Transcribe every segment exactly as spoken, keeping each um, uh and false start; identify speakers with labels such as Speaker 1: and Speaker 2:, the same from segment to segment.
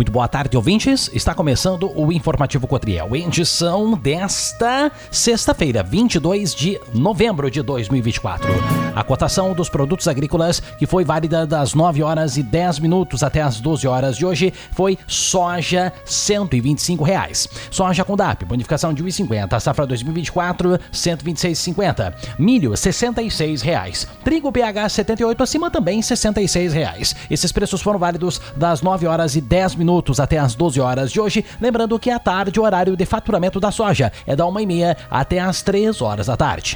Speaker 1: Muito boa tarde, ouvintes. Está começando o Informativo Cotriel, edição desta sexta-feira, vinte e dois de novembro de dois mil e vinte e quatro. A cotação dos produtos agrícolas, que foi válida das nove horas e dez minutos até as doze horas de hoje, foi soja cento e vinte e cinco reais. Soja com D A P, bonificação de um e cinquenta. Safra dois mil e vinte e quatro, cento e vinte e seis reais e cinquenta. Milho, sessenta e seis reais. Trigo P H setenta e oito acima, também sessenta e seis reais. Esses preços foram válidos das nove horas e dez minutos até as doze horas de hoje. Lembrando que à tarde o horário de faturamento da soja é da uma e meia até as três horas da tarde.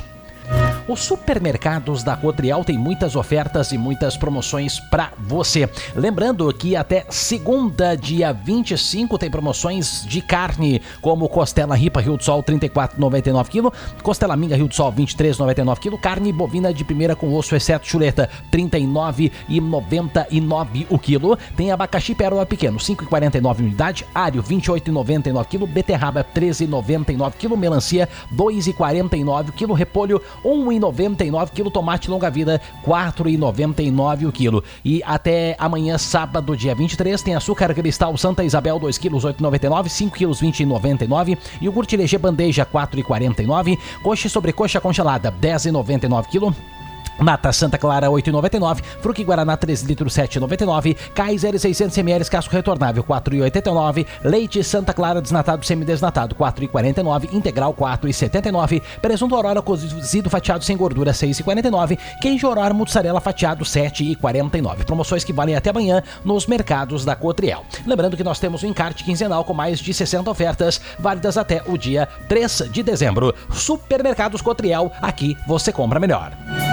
Speaker 1: Os supermercados da Cotriel têm muitas ofertas e muitas promoções para você. Lembrando que até segunda, dia vinte e cinco, tem promoções de carne, como costela ripa Rio do Sol trinta e quatro reais e noventa e nove centavos, costela minga Rio do Sol vinte e três reais e noventa e nove centavos, carne bovina de primeira com osso exceto chuleta trinta e nove reais e noventa e nove centavos o quilo. Tem abacaxi pérola pequeno cinco reais e quarenta e nove centavos unidade, alho vinte e oito reais e noventa e nove centavos quilo, beterraba treze reais e noventa e nove centavos quilo, melancia dois reais e quarenta e nove centavos quilo, repolho um real e noventa e nove centavos quilo, tomate longa vida quatro reais e noventa e nove centavos o quilo. E até amanhã, sábado, dia vinte e três, tem açúcar cristal Santa Isabel dois quilos oito reais e noventa e nove centavos, cinco quilos vinte reais e noventa e nove centavos, iogurte Legê bandeja quatro reais e quarenta e nove centavos, coxa e sobrecoxa congelada dez reais e noventa e nove centavos quilo. Nata Santa Clara oito reais e noventa e nove centavos, Fruque Guaraná três litros sete reais e noventa e nove centavos, Kaiser seiscentos mililitros casco retornável quatro reais e oitenta e nove centavos, Leite Santa Clara desnatado semidesnatado quatro reais e quarenta e nove centavos, Integral quatro reais e setenta e nove centavos, Presunto Aurora cozido fatiado sem gordura seis reais e quarenta e nove centavos, Queijo Aurora mussarela fatiado sete reais e quarenta e nove centavos. Promoções que valem até amanhã nos mercados da Cotriel. Lembrando que nós temos um encarte quinzenal com mais de sessenta ofertas válidas até o dia três de dezembro. Supermercados Cotriel, aqui você compra melhor.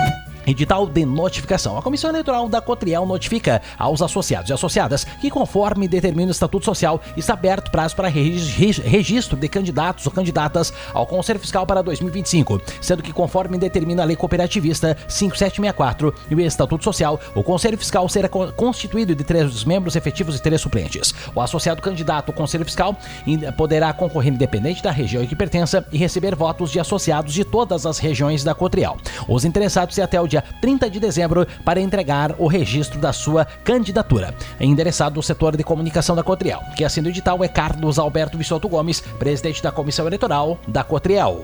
Speaker 1: Edital de notificação. A Comissão Eleitoral da Cotriel notifica aos associados e associadas que, conforme determina o Estatuto Social, está aberto prazo para registro de candidatos ou candidatas ao Conselho Fiscal para dois mil e vinte e cinco, sendo que, conforme determina a Lei Cooperativista cinco mil setecentos e sessenta e quatro e o Estatuto Social, o Conselho Fiscal será constituído de três membros efetivos e três suplentes. O associado candidato ao Conselho Fiscal poderá concorrer independente da região em que pertença e receber votos de associados de todas as regiões da Cotriel. Os interessados têm até o dia trinta de dezembro para entregar o registro da sua candidatura. É endereçado no setor de comunicação da Cotriel. Quem assina o edital é Carlos Alberto Vissoto Gomes, presidente da Comissão Eleitoral da Cotriel.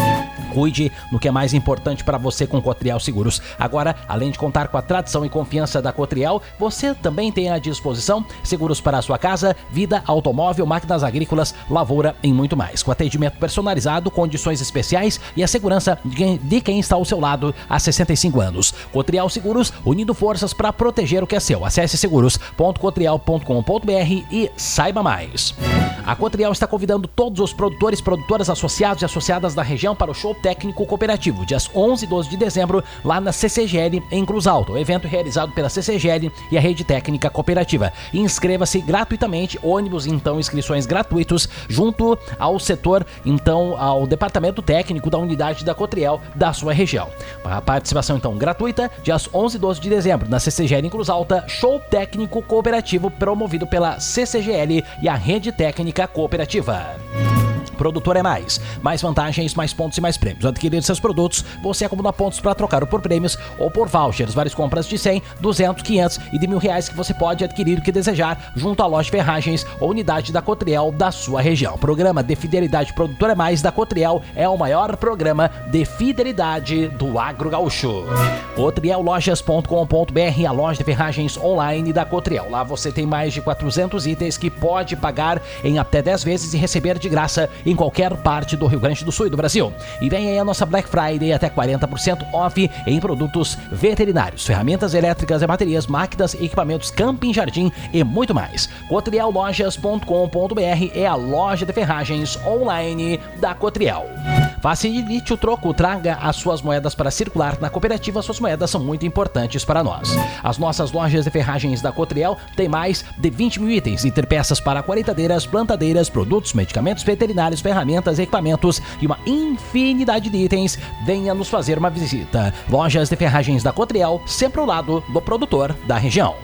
Speaker 1: Cuide no que é mais importante para você com Cotriel Seguros. Agora, além de contar com a tradição e confiança da Cotriel, você também tem à disposição seguros para a sua casa, vida, automóvel, máquinas agrícolas, lavoura e muito mais. Com atendimento personalizado, condições especiais e a segurança de quem está ao seu lado há sessenta e cinco anos. Cotriel Seguros, unindo forças para proteger o que é seu. Acesse seguros ponto cotriel ponto com ponto br e saiba mais. A Cotriel está convidando todos os produtores, produtoras, associados e associadas da região para o show técnico cooperativo, dias onze e doze de dezembro, lá na C C G L, em Cruz Alta. O evento é realizado pela C C G L e a Rede Técnica Cooperativa. Inscreva-se gratuitamente, ônibus, então, inscrições gratuitos, junto ao setor, então, ao departamento técnico da unidade da Cotriel da sua região. A participação, então, gratuita, dias onze e doze de dezembro, na C C G L em Cruz Alta, show técnico cooperativo promovido pela C C G L e a Rede Técnica Cooperativa. Produtor é mais. Mais vantagens, mais pontos e mais prêmios. Adquirir seus produtos, você acumula pontos para trocar por prêmios ou por vouchers. Várias compras de cem, duzentos, quinhentos e de mil reais que você pode adquirir o que desejar junto à loja Ferragens ou unidade da Cotriel da sua região. Programa de Fidelidade Produtor é Mais da Cotriel é o maior programa de fidelidade do agro gaúcho. cotriel lojas ponto com ponto br, a loja de ferragens online da Cotriel. Lá você tem mais de quatrocentos itens que pode pagar em até dez vezes e receber de graça em qualquer parte do Rio Grande do Sul e do Brasil. E vem aí a nossa Black Friday, até quarenta por cento off em produtos veterinários, ferramentas elétricas e baterias, máquinas, equipamentos, camping, jardim e muito mais. cotriel lojas ponto com ponto br é a loja de ferragens online da Cotriel. Facilite o troco, traga as suas moedas para circular na cooperativa. Suas moedas são muito importantes para nós. As nossas lojas de ferragens da Cotriel têm mais de vinte mil itens, entre peças para colheitadeiras, plantadeiras, produtos, medicamentos veterinários, ferramentas, equipamentos e uma infinidade de itens. Venha nos fazer uma visita. Lojas de ferragens da Cotriel, sempre ao lado do produtor da região.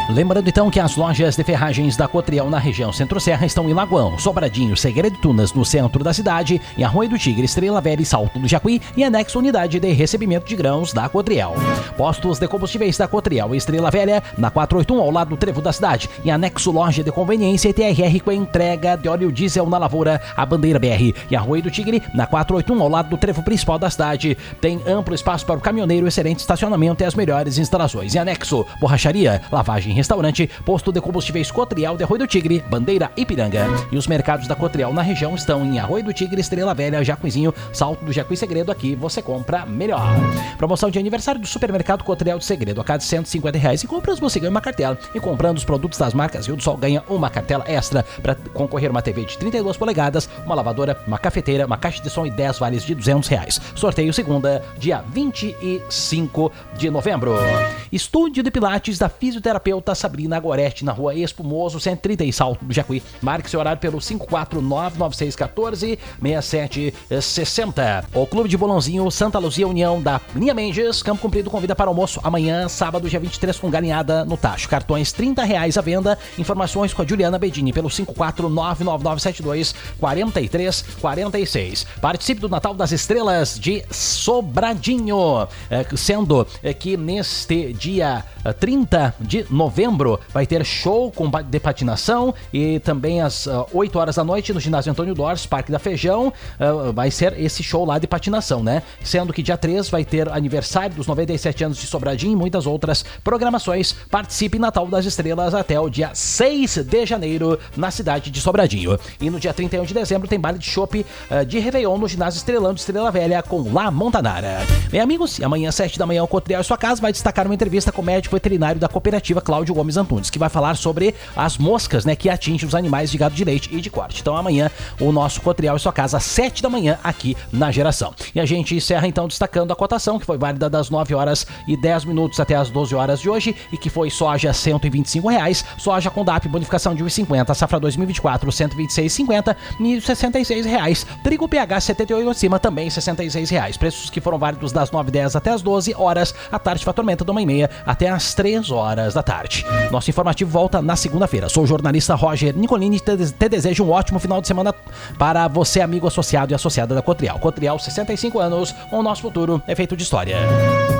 Speaker 1: Lembrando então que as lojas de ferragens da Cotriel na região Centro-Serra estão em Lagoão, Sobradinho, Segredo de Tunas no centro da cidade, em Arroio do Tigre, Estrela Velha e Salto do Jacuí e anexo unidade de recebimento de grãos da Cotriel. Postos de combustíveis da Cotriel, Estrela Velha, na quatrocentos e oitenta e um ao lado do trevo da cidade, e anexo loja de conveniência e T R R com a entrega de óleo diesel na Lavoura, a Bandeira B R. E Arroio do Tigre, na quatrocentos e oitenta e um ao lado do trevo principal da cidade, tem amplo espaço para o caminhoneiro, excelente estacionamento e as melhores instalações. E anexo, borracharia, lavagem, restaurante, posto de combustíveis Cotriel de Arroio do Tigre, Bandeira e Ipiranga. E os mercados da Cotriel na região estão em Arroio do Tigre, Estrela Velha, Jacuizinho, Salto do Jacuí Segredo. Aqui você compra melhor. Promoção de aniversário do Supermercado Cotriel de Segredo. A cada cento e cinquenta reais em compras você ganha uma cartela. E comprando os produtos das marcas Rio do Sol ganha uma cartela extra para concorrer uma T V de trinta e duas polegadas, uma lavadora, uma cafeteira, uma caixa de som e dez vales de duzentos reais. Sorteio segunda, dia vinte e cinco de novembro. Estúdio de Pilates da fisioterapeuta Sabrina Goretti, na rua Espumoso, cento e trinta e Salto do Jacuí. Marque seu horário pelo cinco quatro nove nove seis um quatro seis sete seis zero. O Clube de Bolãozinho Santa Luzia União da Linha Mendes, Campo Comprido, convida para almoço amanhã, sábado, dia vinte e três, com galinhada no tacho. Cartões trinta reais à venda. Informações com a Juliana Bedini pelo cinco quatro nove nove nove sete dois quatro três quatro seis. Participe do Natal das Estrelas de Sobradinho, é, sendo é, que neste dia trinta de novembro vai ter show com, de patinação e também às uh, oito horas da noite no ginásio Antônio Dors, Parque da Feijão, uh, vai ser esse show lá de patinação, né? Sendo que dia três vai ter aniversário dos noventa e sete anos de Sobradinho e muitas outras programações. Participe em Natal das Estrelas até o dia seis de janeiro na cidade de Sobradinho. E no dia trinta e um de dezembro tem baile de chopp uh, de Réveillon no ginásio Estrelão de Estrela Velha com La Montanara. Bem, amigos, e amanhã às sete da manhã o Cotriel em sua casa vai destacar uma entrevista com o médico veterinário da cooperativa Cláudio Gomes Antunes, que vai falar sobre as moscas, né, que atingem os animais de gado de leite e de corte. Então amanhã o nosso Cotriel em sua casa às sete da manhã aqui na Geração. E a gente encerra então destacando a cotação que foi válida das nove horas e dez minutos até as doze horas de hoje e que foi soja cento e vinte e cinco reais, soja com D A P bonificação de um real e cinquenta, safra dois mil e vinte e quatro cento e vinte e seis reais e cinquenta, milho sessenta e seis reais, trigo P H setenta e oito acima também sessenta e seis reais. Preços que foram válidos das nove e dez até as doze horas, à tarde fatormenta da uma e meia até as três horas da tarde. Nosso informativo volta na segunda-feira. Sou o jornalista Roger Nicolini e te, te desejo um ótimo final de semana para você, amigo associado e associada da Cotriel. Cotriel, sessenta e cinco anos, o nosso futuro é feito de história.